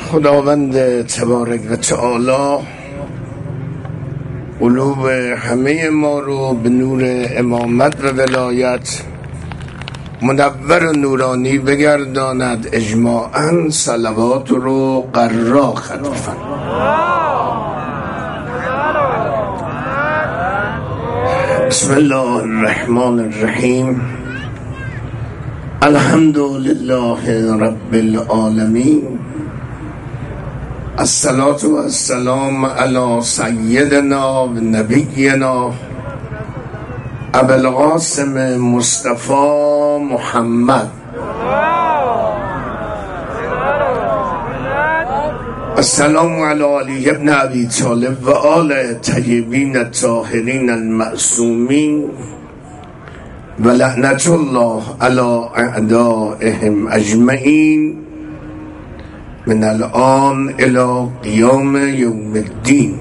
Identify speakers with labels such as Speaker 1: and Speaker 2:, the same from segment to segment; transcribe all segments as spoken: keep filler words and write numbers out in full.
Speaker 1: خداوند تبارک و تعالی قلوب همه ما رو به نور امامت و ولایت منور و نورانی بگرداند. اجماعاً صلوات رو قرا ختم بسم الله الرحمن الرحیم. الحمد لله رب العالمین. الصلاة و السلام علی سیدنا و نبینا ابو القاسم مصطفی محمد. السلام علی علی ابن ابی طالب و آل طیبین الطاهرین المعصومین و لعنت الله علی اعدائهم اجمعین من الان الى قیام یوم الدین.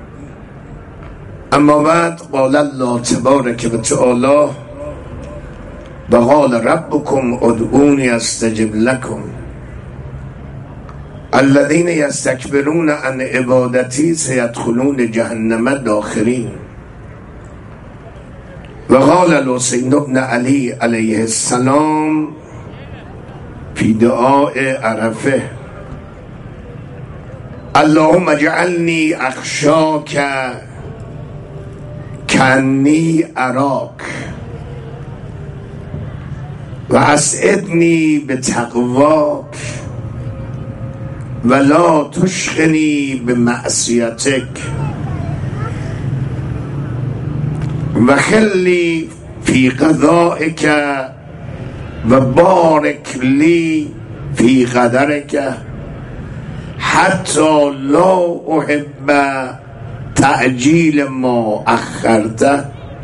Speaker 1: اما بعد قال الله تبارک و تعالی و قال ربکم ادعونی استجب لکم الذین یستکبرون عن عبادتی سیدخلون جهنم داخرین. و قال الحسین بن علی علیه السلام فی دعاء عرفه اللهم اجعلنی اخشاک کانی اراک و اسعدنی بتقواک ولا تشغلنی بمعصیتک و خلی فی قضائک و بارک لی فی قدرک حتی لا احب تعجیل ما اخرته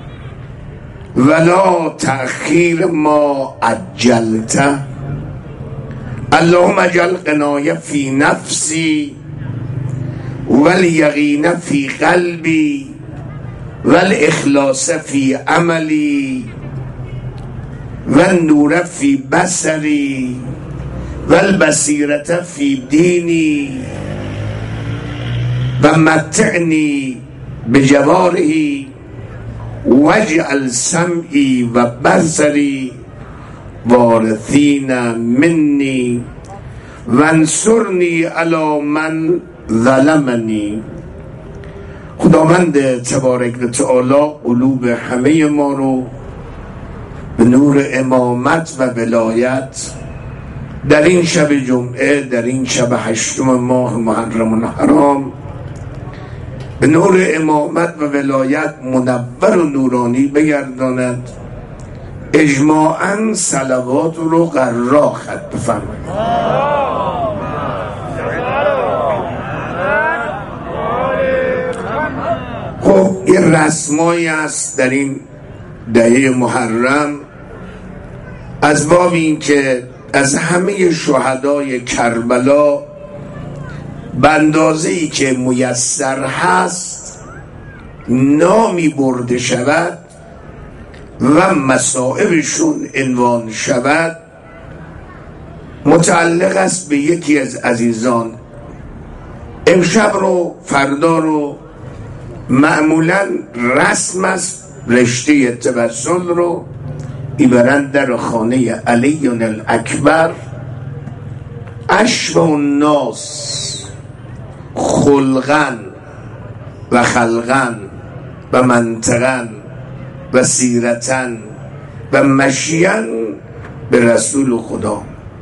Speaker 1: ولا تأخیر ما عجلته. اللهم اجعل قنایه فی نفسی والیقین فی قلبی والاخلاص فی عملی والنور فی بصری والبصیرة فی دینی و متعنی بجواره واجعل سمعی و بصری وارثین منی وانصرنی علی من ظلمنی. خداوند تبارک و تعالی قلوب همه ما رو به نور امامت و ولایت در این شب جمعه، در این شب هشتم ماه محرم الحرام به نور امامت و ولایت منور و نورانی بگرداند. اجماعاً صلوات رو قرا ختم بفرمایید. خب این رسمایی است در این دهه محرم از باب این که از همه شهدای کربلا به اندازه‌ای که میسر هست نامی برده شود و مصائبشون عنوان شود. متعلق است به یکی از عزیزان. امشب رو فردا رو معمولا رسم است رشته توسل رو ایبرند در خانه علی الاکبر. اشبه الناس خلقن و خلقن و منطقن و سیرتن و مشین به رسول خدا.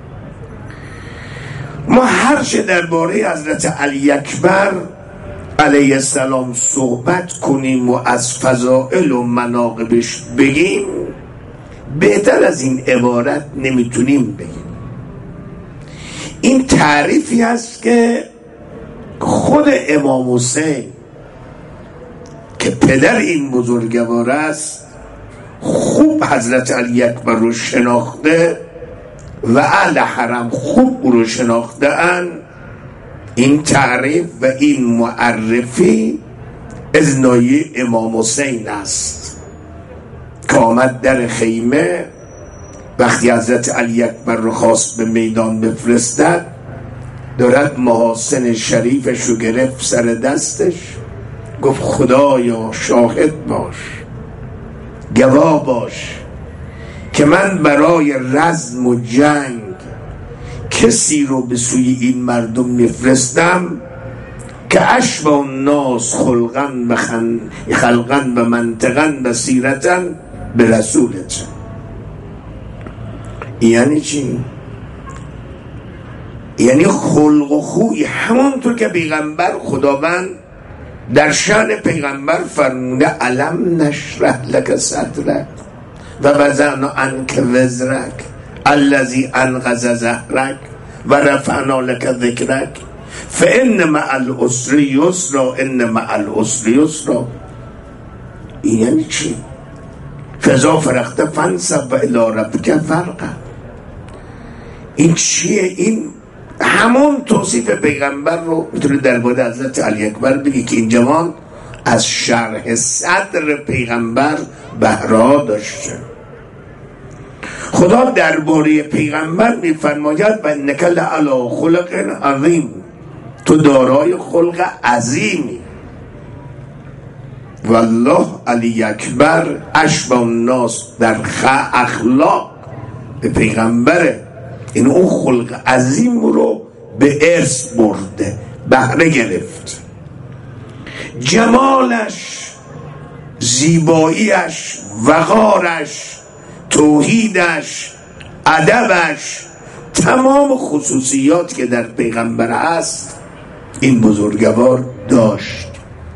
Speaker 1: ما هرچه درباره حضرت علی اکبر علیه السلام صحبت کنیم و از فضائل و مناقبش بگیم بهتر از این عبارت نمیتونیم بگیم. این تعریفی هست که خود امام حسین که پدر این بزرگوار است خوب حضرت علی اکبر رو شناخته و اهل حرم خوب او رو شناخته ان. این تعریف و این معرفی از نایه امام حسین است که آمد در خیمه وقتی حضرت علی اکبر رو خواست به میدان بفرستد دارد محاسن شریفش رو گرفت سر دستش، گفت خدایا شاهد باش، گواه باش که من برای رزم و جنگ کسی رو به سوی این مردم میفرستم که اشبه الناس خلقا بخن خلقا و منطقا و سیرتا به رسولت. یعنی چی؟ یعنی خلق و خوی همونطور که پیغمبر خداوند در شأن پیغمبر فرموده علم نشرح لک صدرک و وضعنا عنک وزرک الذی انقض ظهرک و رفعنا لک ذکرک فان مع العسر یسرا ان مع العسر یسرا. این یعنی چی؟ فاذا فرغت فانصب و الی ربک فارغب. این چیه؟ این همون توصیف پیغمبر رو میتونه در مورد حضرت علی اکبر بگی که این جوان از شرح صدر پیغمبر بهره داشته. خدا درباره پیغمبر میفرماید و انک لعلی خلق عظیم، تو دارای خلق عظیمی. والله علی اکبر اشبه الناس در اخلاق به پیغمبره، این اون خلق عظیم رو به ارث برده، بهره گرفت. جمالش، زیباییش، وقارش، توحیدش، ادبش، تمام خصوصیات که در پیغمبر هست این بزرگوار داشت.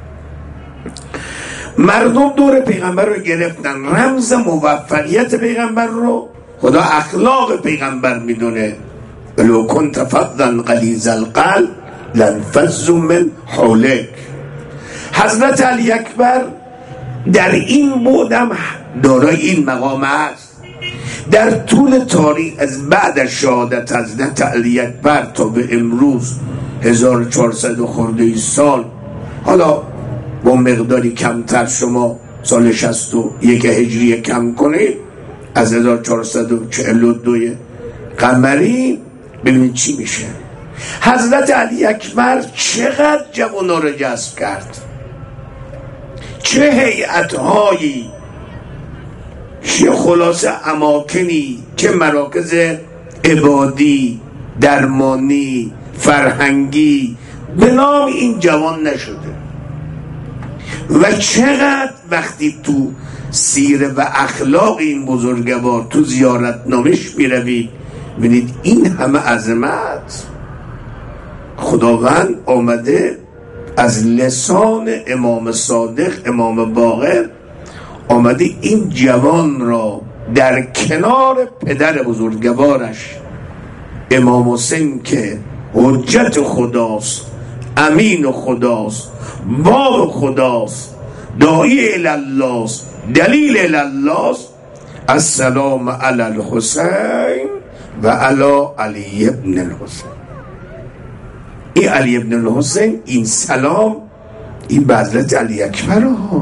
Speaker 1: مردم دور پیغمبر رو گرفتن، رمز موفقیت پیغمبر رو خدا اخلاق پیغمبر میدونه. ولو کنت فظا غلیظ القلب لانفضوا من حولک. حضرت علی اکبر در این بودم دارای این مقام است. در طول تاریخ از بعد از شهادت حضرت علی اکبر تا به امروز هزار و چهارصد خورده سال، حالا با مقداری کمتر شما سال شصت و یک هجری کم کنید از هزار و چهارصد و چهل و دو قمری، ببینید چی میشه. حضرت علی اکبر چقدر جوانا رو جذب کرد، چه هیئت‌هایی، چه خلاصه اماکنی، چه مراکز عبادی، درمانی، فرهنگی به نام این جوان نشده. و چقدر وقتی تو سیره و اخلاق این بزرگوار تو زیارت نامش میروید ببینید این همه عظمت خداوند آمده از لسان امام صادق امام باقر آمده این جوان را در کنار پدر بزرگوارش امام حسین که حجت خداست، امین خداست، باب خداست، داعی الله است، دلیل الله است، السلام علی الحسین و علی علی ابن الحسین. این علی ابن الحسین، این سلام این به حضرت علی اکبر ها.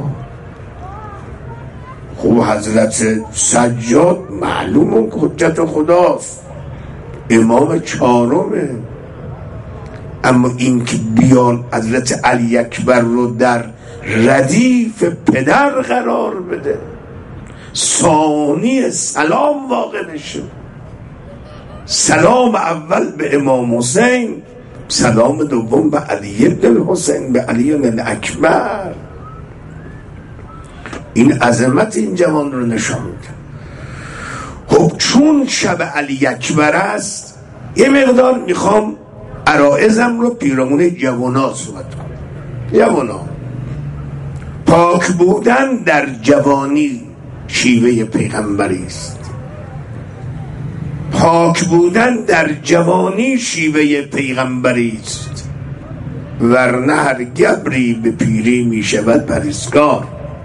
Speaker 1: خوب حضرت سجاد معلوم حجت خداست، امام چهارمه، اما این که بیان حضرت علی اکبر رو در ردیف پدر قرار بده، ثانی سلام واقع بشه. سلام اول به امام حسین، سلام دوم به علی ابن الحسین، به علی ابن اکبر. این عظمت این جوان رو نشان میده. خب چون شب علی اکبر است یه مقدار میخوام عرائزم رو پیرامون جوانا صحبت کنم. جوانا پاک بودن در جوانی شیوه پیغمبری است. پاک بودن در جوانی شیوه پیغمبری است، ورنه هر گبری به پیری می شود پرهیزگار.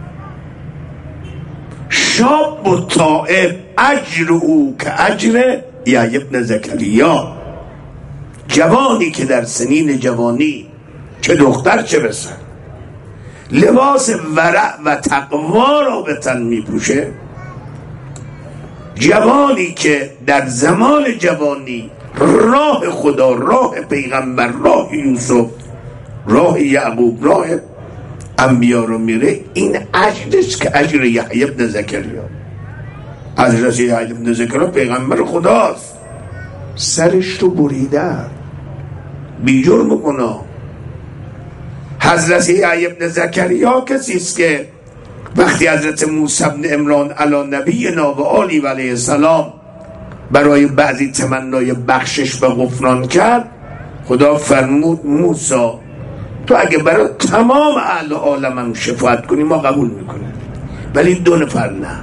Speaker 1: شاب و طائب اجر او که اجر یا ابن زکریا. جوانی که در سنین جوانی چه دختر چه پسر لباس ورع و تقوا را به تن می پوشه، جوانی که در زمان جوانی راه خدا، راه پیغمبر، راه یوسف، راه یعقوب، راه انبیا رو میره، این اجرست که اجر یحیی بن زکریا. حضرت یحیی بن زکریا پیغمبر خداست، سرش رو بریدن بی جرم گناه. حضرت یحیی بن زکریا کسی است که وقتی حضرت موسی بن عمران علی نبینا و آله و علیه السلام برای بعضی تمنای بخشش و غفران کرد، خدا فرمود موسی تو اگه برای تمام اهل عالمم شفاعت کنی ما قبول میکنیم، ولی دو نفر نه.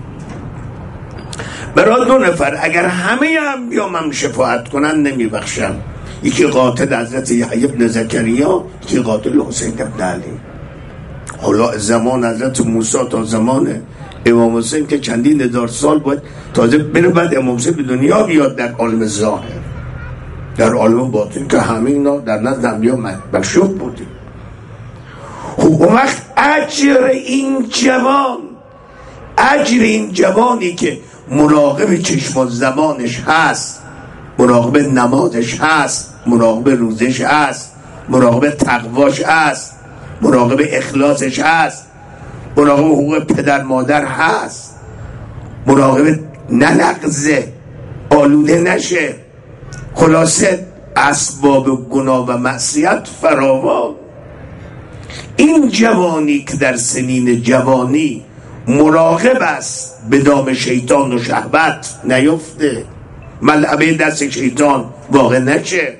Speaker 1: برای دو نفر اگر همه انبیام هم شفاعت کنن نمیبخشم. یکی قاتل حضرت یحیی بن زکریا، یکی قاتل حسین بن علی. حالا زمان حضرت موسی تا زمان امام حسین که چندین هزار سال بود تازه بره، بعد امام حسین به دنیا بیاد در عالم ظاهر. در عالم باطن که همه اینا در نزد انبیا مکشوف بودیم. خب اون وقت اجر این جوان، اجر این جوانی که مراقب چشم و زمانش هست، مراقب نمازش هست، مراقب روزش هست، مراقب تقواش هست، مراقب اخلاصش هست، مراقب حقوق پدر مادر هست، مراقب نلغزه، آلوده نشه، خلاصه اسباب گناه و معصیت فراوان. این جوانی که در سنین جوانی مراقب است به دام شیطان و شهوت نیفته، ملعبه دست شیطان واقع نشه،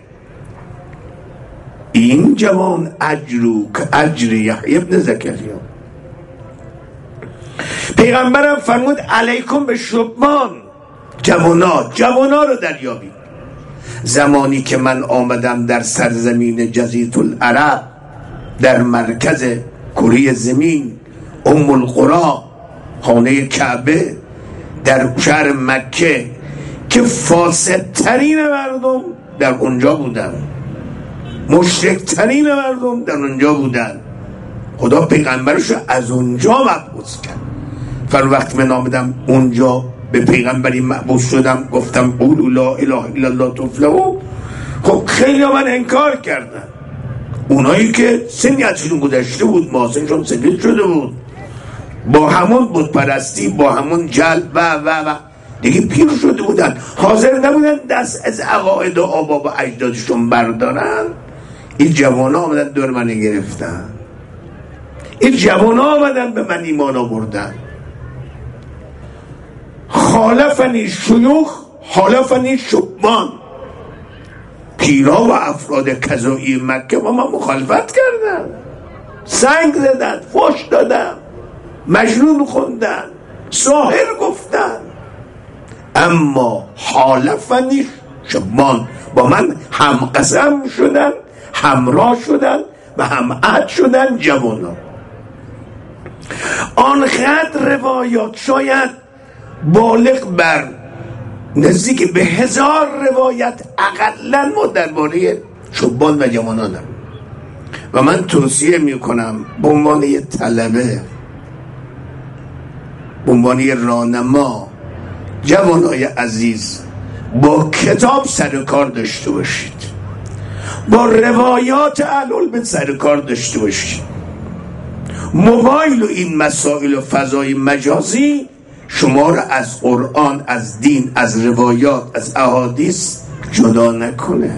Speaker 1: این جوان اجرو که اجر یحیی بن زکریا. پیغمبرم فرمود علیکم به شبان، جوانا جوانا رو دریابید. زمانی که من آمدم در سرزمین جزیره العرب، در مرکز کره زمین، ام القری، خانه کعبه، در شهر مکه که فاسدترین مردم در اونجا بودن، مشرکترین مردم در اونجا بودن، خدا پیغمبرش رو از اونجا مبعوث کرد. فر وقت من آمدم اونجا به پیغمبری مبعوث شدم، گفتم قولوا لا اله الا الله تفلحوا. خب خیلی من انکار کردن، اونایی که سنی ازشون گذشته بود، ماسنشون سفید شده بود، با همون بت پرستی، با همون جلب و و و دیگه پیر شده بودن، حاضر نبودن دست از عقاید و آبا و اجدادشون بردارن. این جوان ها آمدن دور من گرفتن، این جوان ها آمدن به من ایمان آوردن. خالفنی شیوخ خالفنی شبان، پیرا و افراد کذایی مکه با من مخالفت کردن، سنگ زدن، فحش دادن، مجنون خوندن، ساحر گفتن، اما خالفنی شبان، با من هم قسم شدن، همراه شدن و هم عهد شدن جوانا. آنقدر روایات، شاید بالغ بر نزدیک به هزار روایت اقلا ما درباره شبان و جوانانم. و من توصیه میکنم به عنوان یه طلبه، به عنوان یه راهنما، جوانای عزیز با کتاب سر کار داشته باشید، با روایات اهل سر کار داشته باشید. موبایل و این مسائل و فضای مجازی شما را از قرآن، از دین، از روایات، از احادیث جدا نکنه.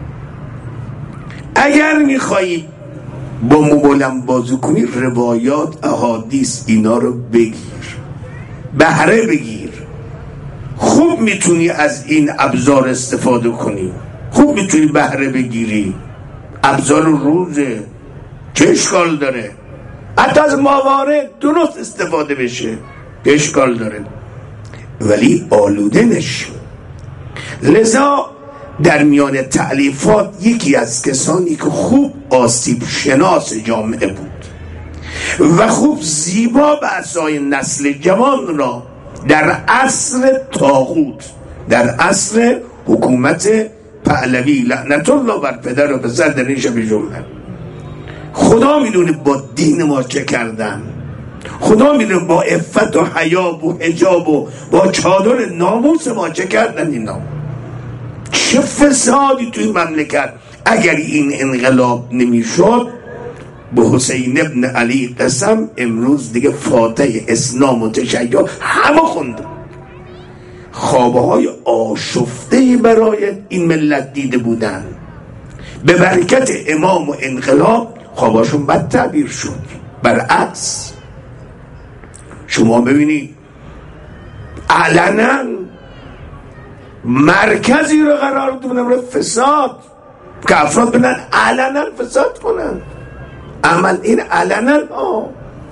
Speaker 1: اگر میخوایی با موبایلم بازی کنی، روایات، احادیث اینا رو بگیر، بهره بگیر. خوب میتونی از این ابزار استفاده کنی، خوب میتونی بهره بگیری. ابزار روزه، چه اشکال داره؟ حتی از موارد درست استفاده بشه، اشکال داره، ولی آلوده نشه. لذا در میان تألیفات یکی از کسانی که خوب آسیب شناس جامعه بود و خوب زیبا بحثای نسل جوان را در عصر طاغوت، در عصر حکومت پهلوی لعنت الله بر پدر و پسر در این شب جمعه، خدا میدونه با دین ما چه کردن، خدا میدونه با عفت و حیا و حجاب و با چادر ناموس ما چه کردن. اینا چه فسادی توی مملکت. اگر این انقلاب نمیشد به حسین ابن علی قسم امروز دیگه فاتح اسلام و تشیع همه خونده. خوابه های آشفته برای این ملت دیده بودن، به برکت امام و انقلاب خواباشون بد تعبیر شد. برعکس شما ببینید علنا مرکزی رو قرار دادن برای فساد که افراد بنن علنا فساد کنن. عمل این علنا آه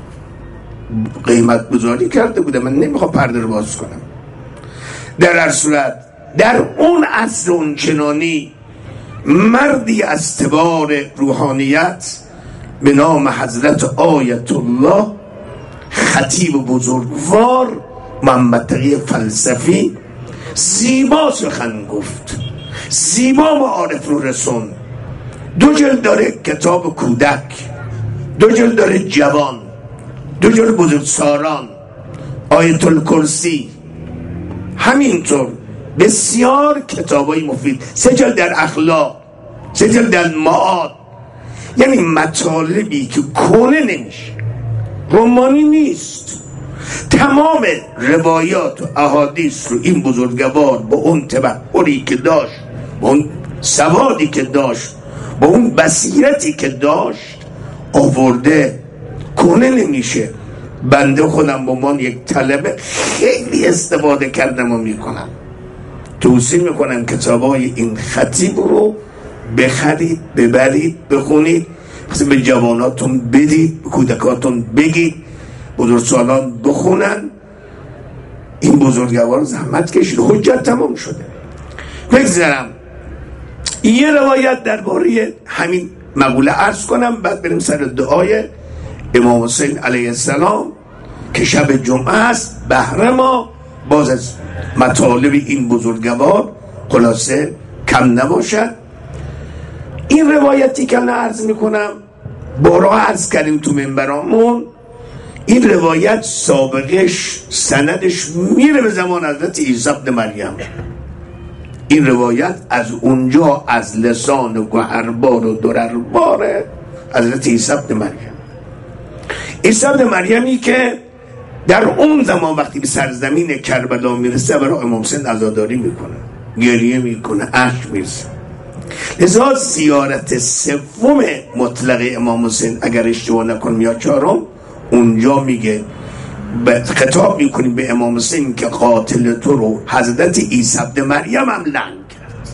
Speaker 1: قیمت گذاری کرده بوده. من نمیخوام پرده رو باز کنم. در هر صورت در اون عصر اون چنانی مردی از تبار روحانیت به نام حضرت آیت الله خطیب بزرگوار محمد تقی فلسفی زیبا سخن گفت، زیبا معارف رو رسون. دو جلد داره کتاب کودک، دو جلد داره جوان، دو جلد بزرگسالان، آیت الکرسی، همینطور بسیار کتابای مفید، سه جلد در اخلاق، سه جلد در معاد. یعنی مطالبی که کنه نمیشه، رمانی نیست. تمام روایات و احادیث رو این بزرگوار با اون تبحری که داشت، با اون سوادی که داشت، با اون بصیرتی که داشت آورده. کنه نمیشه. بنده خودم با من یک طلبه خیلی استفاده کردم و میکنم. توصیه میکنم کتابای این خطیب رو بخرید، ببرید، بخونید، به جواناتون بدید، به کودکاتون بگید، بزرگسالان بخونن. این بزرگوار زحمت کشید، حجت تمام شده. بگذارم یه روایت درباره همین مقوله عرض کنم، بعد بریم سر دعای امام حسین علیه السلام که شب جمعه است. بهره ما باز از مطالب این بزرگوار خلاصه کم نباشد. این روایتی که من عرض میکنم بارها عرض کردیم تو منبرامون. این روایت سابقش سندش میره به زمان حضرت عیسی ابن مریم. این روایت از اونجا از لسان گوهربار و درربار حضرت عیسی ابن مریم. عیسی ابن مریمی که در اون زمان وقتی به سرزمین کربلا میرسه برای امام حسین عزاداری میکنه، گریه میکنه، اشک میرسه. لذا زیارت سوم مطلق امام حسین اگر اشتباه نکنم یا چهارم، اونجا میگه خطاب میکنیم به امام حسین که قاتل تو رو حضرت عیسی ابن مریم هم لعن کرد.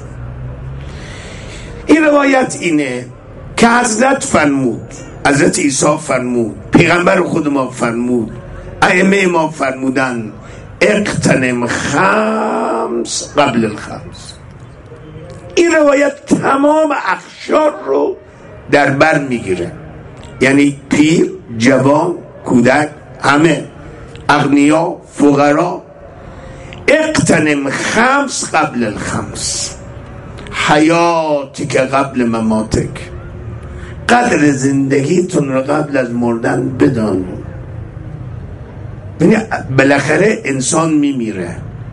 Speaker 1: این روایت اینه که حضرت فرمود، حضرت عیسی فرمود، پیغمبر خود ما فرمود، ائمه ما فرمودن اقتنم خمس قبل الخمس. این روایت تمام اخشار رو در بر میگیره، یعنی پیر، جوان، کودک، همه، اغنیا، فقرا. اقتنم خمس قبل الخمس، حیاتی که قبل مماتک. قدر زندگیتون رو قبل از مردن بدانید. یعنی بالاخره انسان میمیره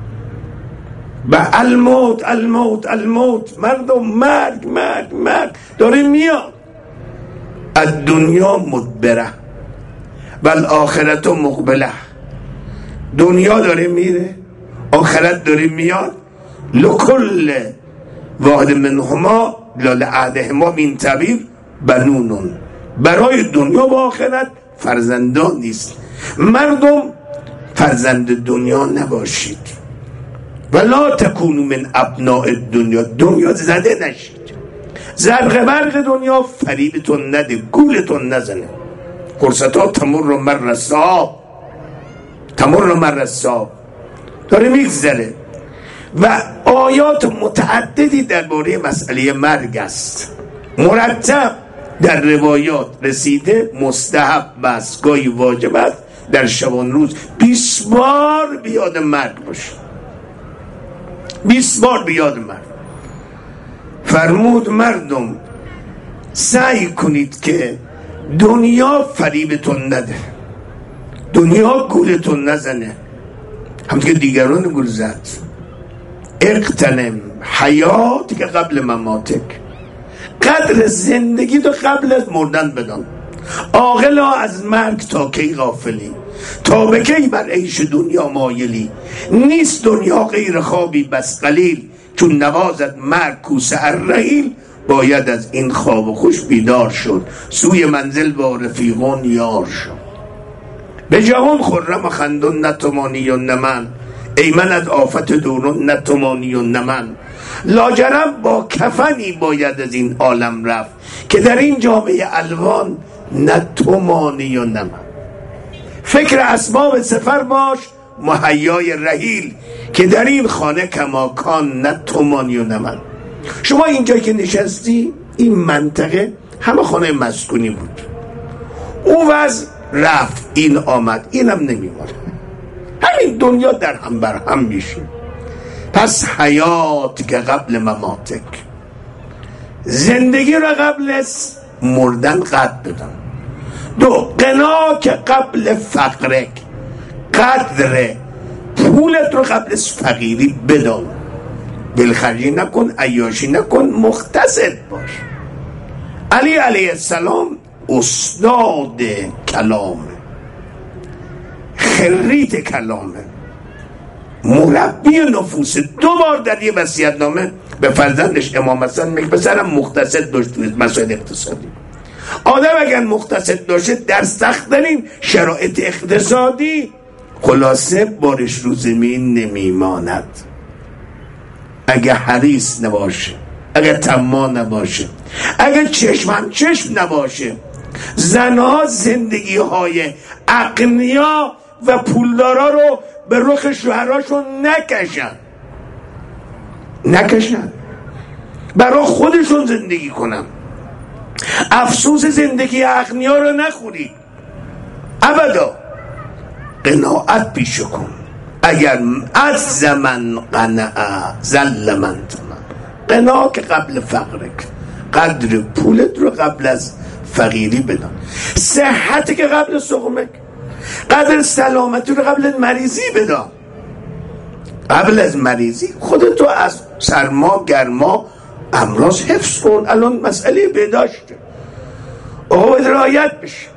Speaker 1: و الموت الموت الموت، مردم مرگ مرگ مرگ داره میاد. از دنیا مدبره و الاخرت مقبله. دنیا داره میره، آخرت داره میاد. لکل واحد منهما لعهدهما من طبیب بنونون. برای دنیا و آخرت فرزندان نیست. مردم فرزند دنیا نباشید. ولا تکونو من ابناء دنیا. دنیا زده نشید. زرق برق دنیا فریبتون نده، گولتون نزنه. فرصت ها تمر مر صاحب، تمر مر صاحب داره میگذره. و آیات متعددی درباره مسئله مرگ است، مرتب در روایات رسیده. مستحب است، گاهی واجب است در شبان روز بیست بار بیاد مرگ باشه، بیست بار بیاد مرگ. فرمود مردم سعی کنید که دنیا فریبتون نده، دنیا گولتون نزنه همونطور که دیگران گول زد. اقتنم حیات که قبل مماتک، قدر زندگی تو قبل از مردن بدان. عاقلا از مرگ تا کی غافلی، تا به کی بر عیش دنیا مایلی. نیست دنیا غیر خوابی بس قلیل، چون نوازد مرگ کوسه الرحیل. باید از این خواب و خوش بیدار شد، سوی منزل با رفیقان یار شد. به جهان خرم و خندون نتمانی و نمن، ای من از آفت دورون نتمانی و نمن. لاجرم با کفنی باید از این عالم رفت، که در این جامعه الوان نتمانی و نمن. فکر اسباب سفر باش مهیای رحیل، که در این خانه کماکان نتمانی و نمن. شما اینجا که نشستی این منطقه همه خانه مسکونی بود، اون وضع رفت این آمد، اینم نمیمونه، همین دنیا در هم بر هم میشه. پس حیات که قبل مماتک، زندگی رو قبل از مردن قد بدن. دو قنا که قبل فقرک، قدر پولت رو قبل از فقیری بدان. دلخرجی نکن، عیاشی نکن، مختصر باش. علی علیه السلام استاد کلامه، خریت کلامه، مربی نفوس. دو بار در یه وصیت‌نامه به فرزندش امام حسن میگه پسرم مختصر داشت توی مسائل اقتصادی. آدم اگر مختصر داشته در سخت‌ترین شرایط اقتصادی خلاصه بارش رو زمین نمیماند. اگه حریص نباشه، اگه طماع نباشه، اگه چشم چشم نباشه، زنها زندگی های اغنیا و پولدارا رو به رخ شوهراشون نکشن نکشن برای خودشون زندگی کنن. افسوس زندگی اغنیا رو نخوری ابدا. قناعت پیشه کن. اگر از زمن قناعه زل من تمن. قناع که قبل فقرک، قدر پولت رو قبل از فقیری بدان. صحت که قبل سقمک، قدر سلامتی رو قبل از مریضی بدان. قبل از مریضی خودتو از سرما گرما امراض حفظ کن. الان مسئله بهداشته، آقا باید رعایت بشه.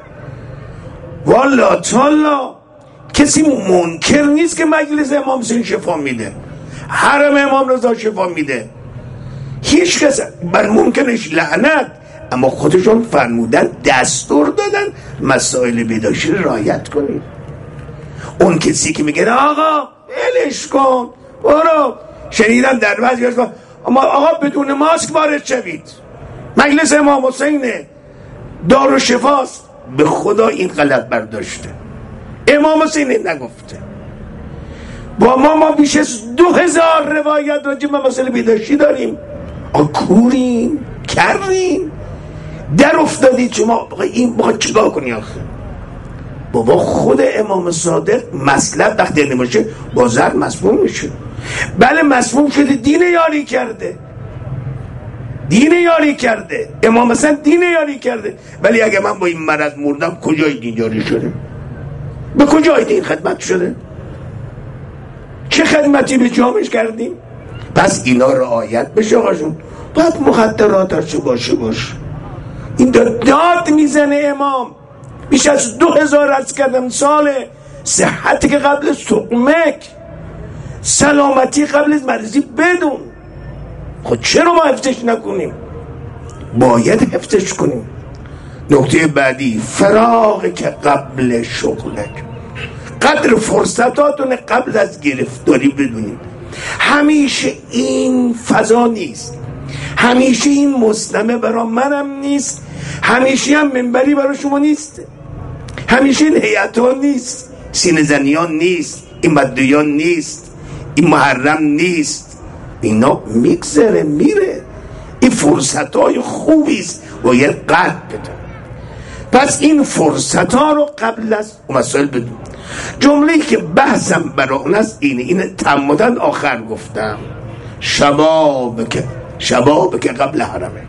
Speaker 1: والا تالا کسی منکر نیست که مجلس امام حسین شفا میده، حرم امام رضا شفا میده، هیچ کس بر ممکنش لعنت، اما خودشون فرمودن دستور دادن مسائل بهداشتی رو رعایت کنید. اون کسی که میگه آقا ولش کن برو، شنیدم در بعضی از اما آقا بدون ماسک وارد شوید، مجلس امام حسینه، دار و شفاست. به خدا این غلط برداشته، امام حسین نگفته. با ما ما بیش از دو هزار روایت راجع به مسئله بهداشتی داریم. آکوریم کردیم در افتادید شما این با چیکار کنی آخه؟ بابا خود امام صادق مصلحت وقتی نمیشه با زر مسموم میشه. بله مسموم شده، دین یاری کرده، دین یاری کرده، امام حسن دین یاری کرده. ولی اگه من با این مرض مردم کجای دین یاری شده؟ به کجای دین خدمت شده؟ چه خدمتی به جامعش کردیم؟ پس اینا رعایت بشه آقاشون. باید مخدرات چه باشه باشه. این داد, داد میزنه امام. بیش از دو هزار از کردم ساله. صحتی که قبل سقمک، سلامتی قبل از مریضی بدون. خود چرا ما حفظش نکنیم؟ باید حفظش کنیم. نکته بعدی فراغ که قبل شغلک، قدر فرصتاتون قبل از گرفتاری بدونید. همیشه این فضا نیست، همیشه این مسلمه برای منم نیست، همیشه هم منبری برای شما نیست، همیشه این هیئتان نیست، سینه زنیان نیست، این مدویان نیست، این محرم نیست. اینا میگذره میره. این فرصت های خوبیست باید قدر بدن. پس این فرصت ها رو قبل از مسائل بدون. جمله‌ای که بحثم برای اون است اینه، اینه تعمدن آخر گفتم شباب که شباب که قبل حرمک.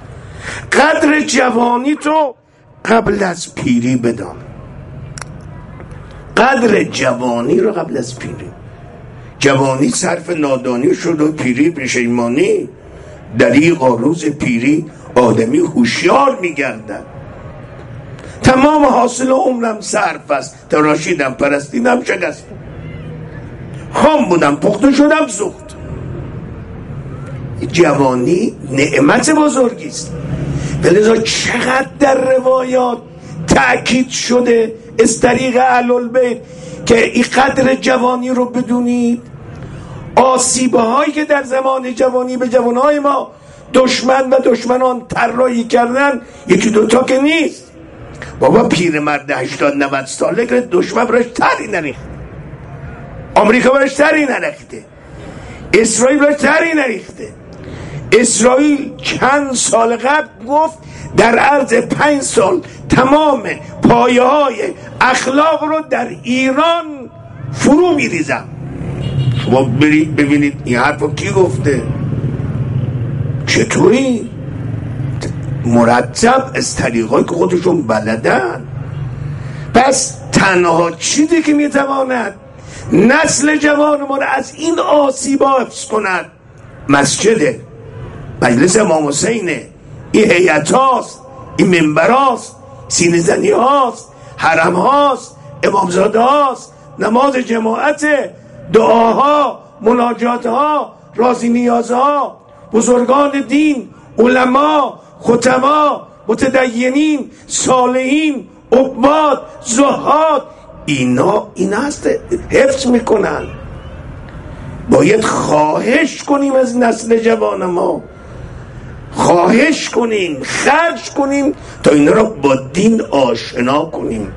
Speaker 1: قدر جوانی تو قبل از پیری بدان. قدر جوانی رو قبل از پیری. جوانی صرف نادانی شد و پیری پشیمانی. دریغ و روز پیری آدمی هوشیار میگردد. تمام حاصل عمرم صرف است، تراشیدم پرستیدم شکستم، خام بودم پخته شدم سوخت. جوانی نعمت بزرگی است. لذا چقدر در روایات تأکید شده از طریق اهل‌البیت که این قدر جوانی رو بدونید. آسیبه هایی که در زمان جوانی به جوانهای ما دشمن و دشمنان طراحی کردن یکی دوتا که نیست. بابا پیرمرد هشتاد نود ساله که دشمن براش تری نریخت، آمریکا براش تری نریخته، اسرائیل براش تری نریخته. اسرائیل چند سال قبل گفت در عرض پنج سال تمام پایه های اخلاق رو در ایران فرو میریزم. شما برید ببینید این حرف رو کی گفته، چطوری مرتب از طریقایی که خودشون بلدن. پس تنها چیزی که میتواند نسل جوان ما رو از این آسیبا حفظ کند مسجده، مجلس امام حسینه، این هیئت هاست، این منبر هاست، سینه زنی هاست، حرم هاست، امامزاده هاست، نماز جماعت، دعاها، مناجات ها، رازی نیازها، بزرگان دین، علما، ختما، متدینین، صالحین، عباد، زهاد، اینا اینا هست حفظ میکنن. باید خواهش کنیم از نسل جوان ما، خواهش کنیم، خرج کنیم تا اینا را با دین آشنا کنیم،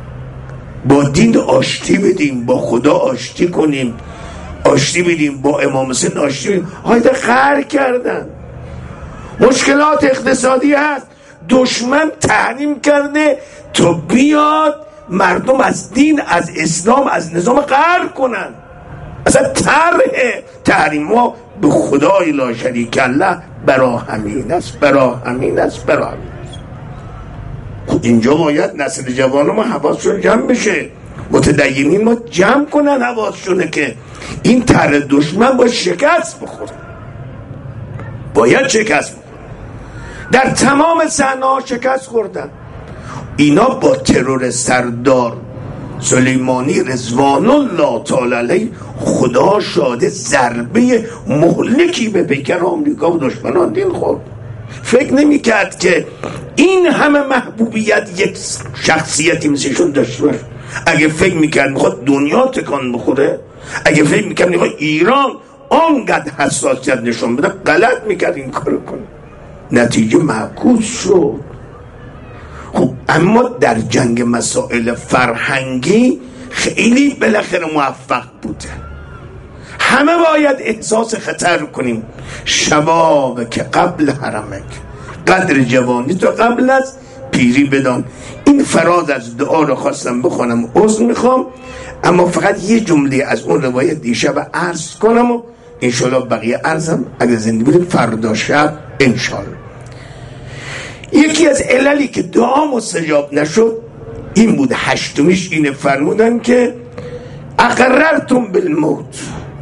Speaker 1: با دین آشتی بدیم، با خدا آشتی کنیم، آشتی بدیم با امام حسین آشتی بدیم. هایده خر کردن، مشکلات اقتصادی هست، دشمن تحریم کرده تا بیاد مردم از دین، از اسلام، از نظام قهر کنن. اصلا طرح تحریم ما به خدای لا شریک الله برا همین است، برا همین است، برا همین است. اینجا باید نسل جوان ما حواسشون جمع بشه، متدینین ما جمع کنن حواسشونه که این طرح دشمن باید شکست بخوره، باید شکست بخوره. در تمام صحنه‌ها شکست خوردن. اینا با ترور سردار سلیمانی رضوان الله تعالی علیه خدا شاده ضربه مهلکی به پیکر آمریکا و دشمنان دین خورد. فکر نمی کرد که این همه محبوبیت یک شخصیتی مثلشون داشته باشه. اگه فکر میکرد میخواد دنیا تکان بخوره، اگه فکر میکرد میخواد ایران آنقدر حساسیت نشون بده، غلط میکرد این کارو کنه. نتیجه معکوس شد. خب اما در جنگ مسائل فرهنگی خیلی بالاخره موفق بوده. همه باید احساس خطر کنیم. شباب که قبل حرمک، قدر جوانی تو قبل از پیری بدان. این فراز از دعا رو خواستم بخونم، عذر میخوام، اما فقط یه جمله از اون روایت دیشب عرض کنم و انشالله بقیه عرضم اگر زنده بودیم فردا شب انشالله. یکی از عللی که دعا مستجاب نشد این بود، هشتمیش اینه، فرمودن که اقررتم بالموت،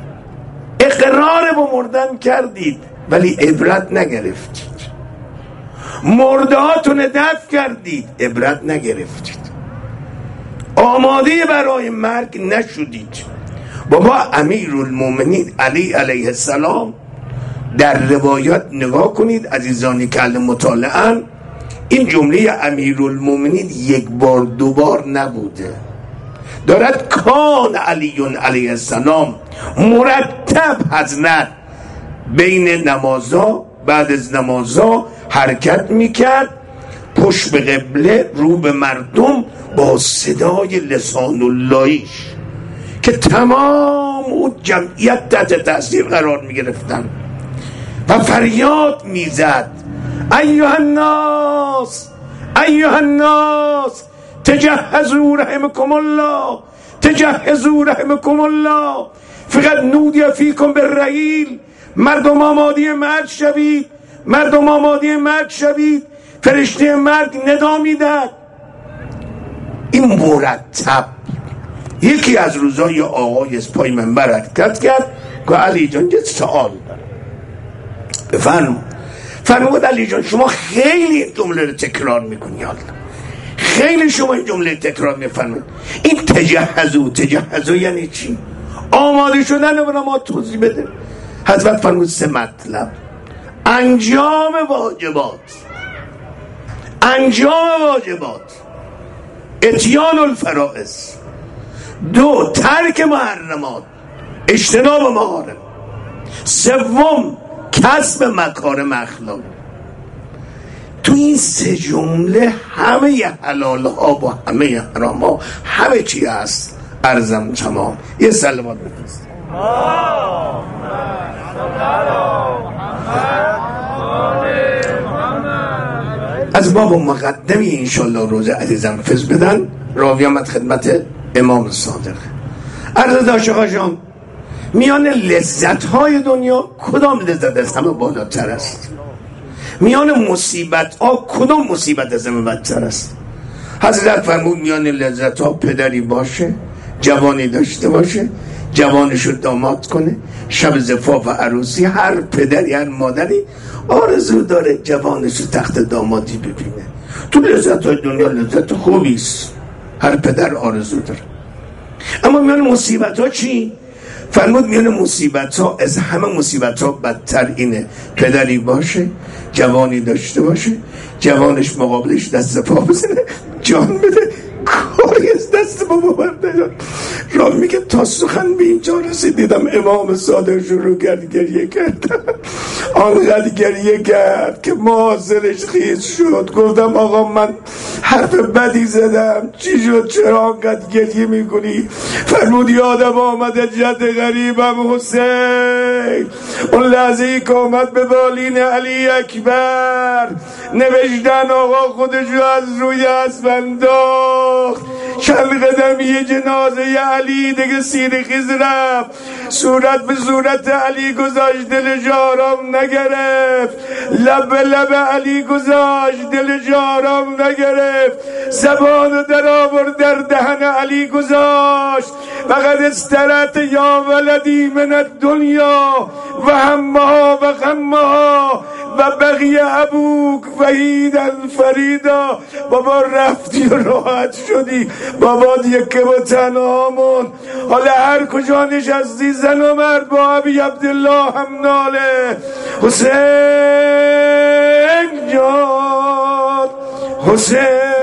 Speaker 1: اقرار با مردن کردید ولی عبرت نگرفتید، مردهاتون دفن کردید عبرت نگرفتید، آماده برای مرگ نشدید. بابا امیرالمومنین علی علیه السلام در روایات نگاه کنید عزیزانی که اهل مطالعه‌اند، این جمله امیرالمومنین یک بار دو بار نبوده، دارد کان علیون علیه السلام مرتب حضرت بین نمازها، بعد از نمازها حرکت میکرد، پشت به قبله، رو به مردم، با صدای لسان اللهیش که تمام اون جمعیت تحت تاثیر قرار میگرفتن و فریاد میزد ایها الناس ایها الناس تجهزوا رحمكم الله تجهزوا رحمكم الله فقط نودی فیکم بالرحیل، مردم آماده مرگ شوید، مردم آماده مرگ شوید. فرشته مرگ ندا میداد. این مرتب یکی از روزا یه آقای از پای منبر حرکت کرد که علی جان یه سوال دارم. بفرمود. فرمود علی جان شما خیلی این جمله رو تکرار میکنی، حالا خیلی شما این جمله تکرار میفرمایید. این تجهزو تجهزو یعنی چی؟ آماده شدن رو ما توضیح بده. حضرت فرمود سه مطلب: انجام واجبات، انجام واجبات، اتیان الفرائض، دو ترک محرمات، اجتناب محارم، سوم کسب مکارم اخلاق. تو این سه جمله همه حلال ها و همه حرام ها همه چی هست. عرضم تمام. یه سلامات بفرست. از باب مقدمی انشالله روز عزیزم فز بدن راوی آمد خدمت امام صادق. عرض داشت آقا جان، میان لذت های دنیا کدام لذت از همه بالاتر است؟ میان مصیبت ها کدام مصیبت از همه بدتر است؟ حضرت فرمود میان لذت ها پدری باشه، جوانی داشته باشه، جوانشو داماد کنه، شب زفاف و عروسی هر پدری هر مادری آرزو داره جوانشو تخت دامادی ببینه. تو لذت های دنیا لذت خوبی است، هر پدر آرزو داره. اما میان مصیبت ها چی؟ فرمود میان مصیبت ها از همه مصیبت ها بدتر اینه پدری باشه، جوانی داشته باشه، جوانش مقابلش دست پا بزنه، جان بده، کاری از دست بابا برده. را میگه تا سخن به اینجا رسیدیدم امام صادق شروع کرد گریه کرد. آنقدر گریه کرد که مازرش خیز شد. گفتم آقا من حرف بدی زدم، چی شد چرا آنقدر گریه میکنی؟ فرمود یادم آمده جد غریبم حسین، اون لحظه ای که آمد به بالین علی اکبر نوشتن آقا خودشو از روی اسب انداخت، چند قدم یه جنازه علی دیگه سینه خیز رفت، صورت به صورت علی گذاشت دلش آرام نگرفت، لب به لب علی گذاشت دلش آرام نگرفت، زبانو در آورد در دهن علی گذاشت، فقط استرت یا ولدی من الدنیا و همها و غمها و بقیه ابوک وحیدن فریدا. بابا رفتی و راحت شدی، بابا یکی با تنهامون، حالا هر کجا نشستی زن و مرد با ابی عبدالله هم ناله. حسین جان، حسین